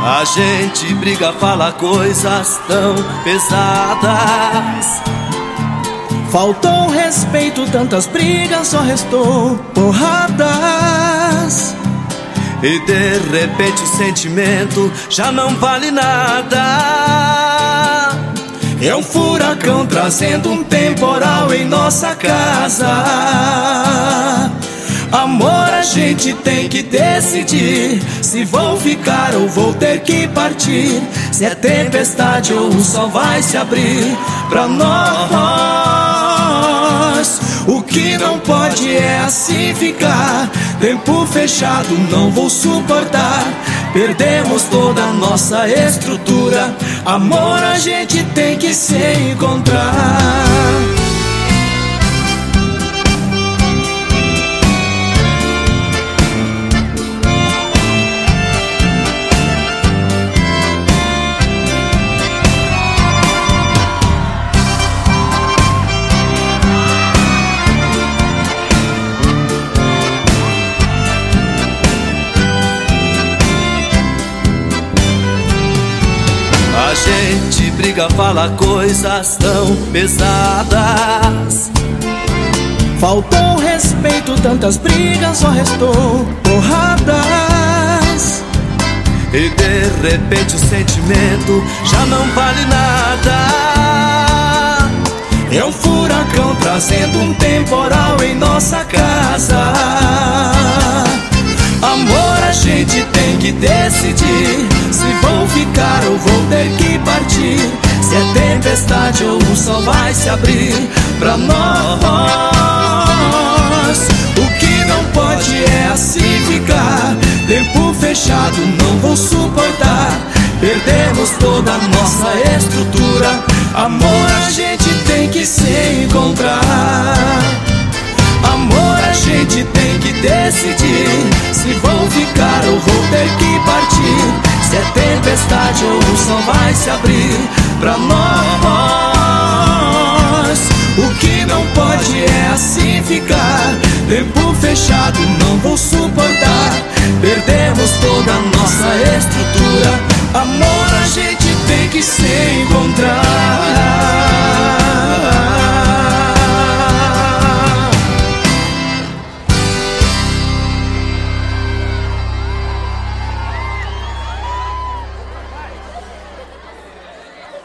A gente briga, fala coisas tão pesadas. Faltou respeito, tantas brigas, só restou porradas. E de repente o sentimento já não vale nada. É um furacão trazendo um temporal em nossa casa. Amor, a gente tem que decidir se vou ficar ou vou ter que partir. Se é tempestade ou o sol vai se abrir pra nós. O que não pode é assim ficar. Tempo fechado não vou suportar. Perdemos toda a nossa estrutura. Amor, a gente tem que se encontrar. A gente briga, fala coisas tão pesadas. Faltou respeito, tantas brigas, só restou porradas. E de repente o sentimento já não vale nada. É um furacão trazendo um temporal em nossa casa. Amor, a gente tem que decidir se vou ficar ou vou ter que partir. Se é tempestade ou o sol vai se abrir pra nós. O que não pode é assim ficar. Tempo fechado não vou suportar. Perdemos toda a nossa estrutura. Amor, a gente tem que se encontrar. Amor, a gente tem que decidir se vou ficar ou vou ter que partir. Se é tempestade ou o sol vai se abrir pra nós. O que não pode é assim ficar. Tempo fechado não vou suportar. Perdemos toda a nossa estrutura. Amor, a gente tem que ser